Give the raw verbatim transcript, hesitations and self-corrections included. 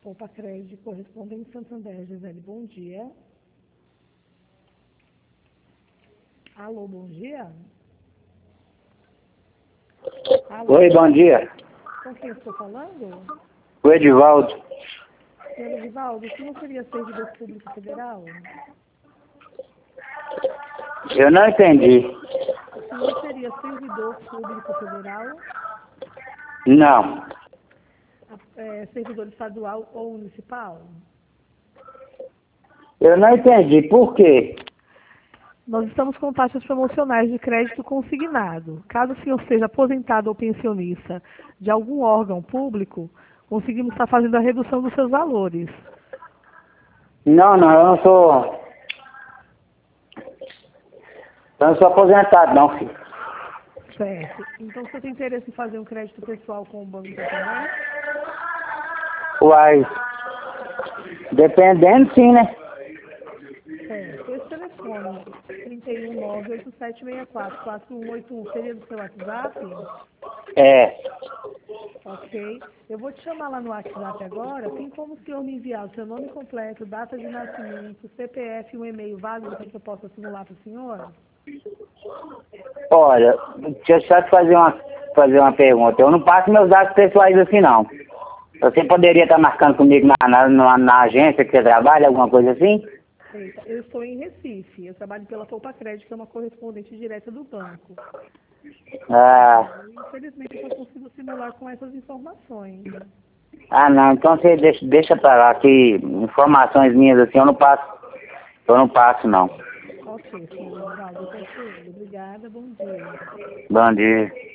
Poupa Crédito, correspondente Santander, Gisele, bom dia. Alô, bom dia. Alô. Oi, bom dia. Com quem estou falando? O Edivaldo. Senhor Edivaldo, o senhor seria servidor público federal? Eu não entendi. O senhor seria servidor público federal? Não. É, servidor estadual ou municipal? Eu não entendi. Por quê? Nós estamos com taxas promocionais de crédito consignado. Caso o senhor seja aposentado ou pensionista de algum órgão público, conseguimos estar fazendo a redução dos seus valores. Não, não, eu não sou... Eu não sou aposentado, não, filho. Certo. Então, você tem interesse em fazer um crédito pessoal com o Banco Santander? Uai, dependendo, sim, né? Certo. Esse telefone, trinta e um, nove oito sete seis quatro, quatro um oito um, seria do seu WhatsApp? É. Ok. Eu vou te chamar lá no WhatsApp agora. Tem como o senhor me enviar o seu nome completo, data de nascimento, C P F e um e-mail válido para que eu possa simular para o senhor? Olha, deixa eu só te fazer uma, fazer uma pergunta. Eu não passo meus dados pessoais assim, não. Você poderia estar marcando comigo na, na, na, na agência que você trabalha, alguma coisa assim? Eita, eu estou em Recife. Eu trabalho pela Poupa Crédito, que é uma correspondente direta do banco. Ah, Infelizmente, eu só consigo simular com essas informações. ah não, então você deixa, deixa pra lá, que informações minhas assim eu não passo, eu não passo, não. Ok, senhor Osvaldo, eu consigo. Obrigada, bom dia. Bom dia.